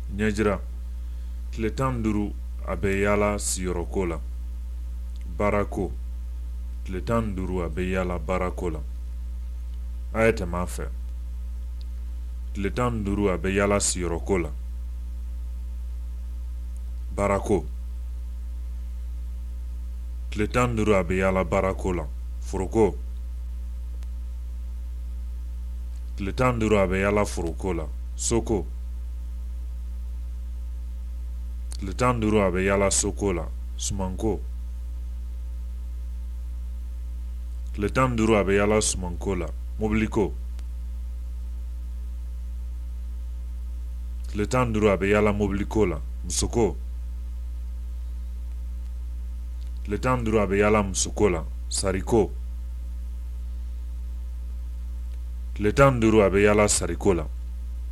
ɲɛjira tile 15 a bɛ yaala siyɔrɔko la baarako tile 15 a bɛ yaala baarako la a ye tɛmɛ a fɛ tile 15 a bɛ yaala siyɔrɔko la baarako tile 15 a bɛ yaala baarako la foroko tile 15 a bɛ yaala foroko la soko tile 15 a bɛ yaala soko la sumanko tile 15 a bɛ yaala sumanko la mobiliko tile 15 a bɛ yaala mobiliko la musoko tile 15 a bɛ yaala musoko la sariko tile 15 a bɛ yaala sariko la